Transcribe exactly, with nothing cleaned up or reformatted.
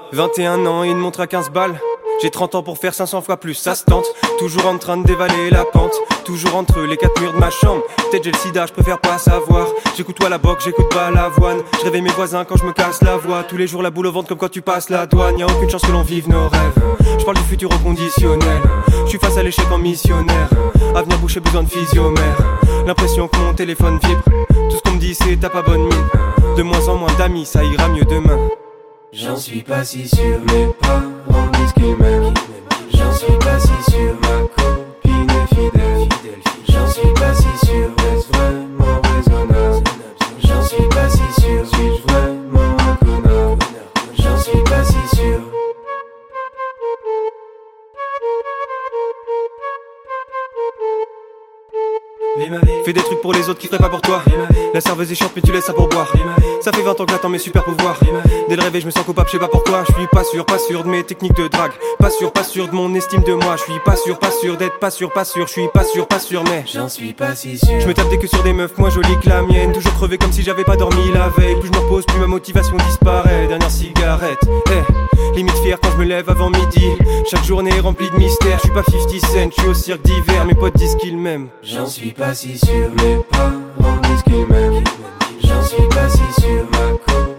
vingt et un ans et une montre à quinze balles. J'ai trente ans pour faire cinq cents fois plus, ça se tente. Toujours en train de dévaler la pente. Toujours entre les quatre murs de ma chambre. Peut-être j'ai le sida, je préfère pas savoir. J'écoute toi la boxe, j'écoute pas l'avoine. Je réveille mes voisins quand je me casse la voix. Tous les jours la boule au ventre comme quand tu passes la douane. Y'a aucune chance que l'on vive nos rêves. Je parle du futur au conditionnel. Je suis face à l'échec en missionnaire. Avenir bouché, besoin de physiomère. L'impression que mon téléphone vibre. Tout ce qu'on me dit c'est t'as pas bonne mine. De moins en moins d'amis, ça ira mieux demain. J'en suis pas si sûr, mes parents disent qu'ils m'aiment. J'en suis pas si sûr, ma copine est fidèle. J'en suis pas si sûr, est-ce vraiment raisonnable? J'en suis pas si sûr, suis-je vraiment un connard? J'en suis pas si sûr. Fais des trucs pour les autres qui feraient pas pour toi. La serveuse est chiante mais tu laisses ça pour boire. Ça fait vingt ans que j'attends mes super pouvoirs. Dès le réveil je me sens coupable, je sais pas pourquoi. Je suis pas sûr, pas sûr de mes techniques de drague. Pas sûr, pas sûr de mon estime de moi. Je suis pas sûr, pas sûr d'être pas sûr, pas sûr. Je suis pas sûr, pas sûr mais j'en suis pas si sûr. Je me tape des queues sur des meufs moins jolies que la mienne. Toujours crevé comme si j'avais pas dormi la veille. Plus je me repose, plus ma motivation disparaît. Dernière cigarette, eh, limite fier quand je me lève avant midi. Chaque journée est remplie de mystères. Je suis pas cinquante cent, je suis au cirque d'hiver. Mes potes disent qu'ils m'aiment. J'en suis pas si sûr, mes parents disent qu'ils m'aiment. J'en suis pas si sûr, ma copine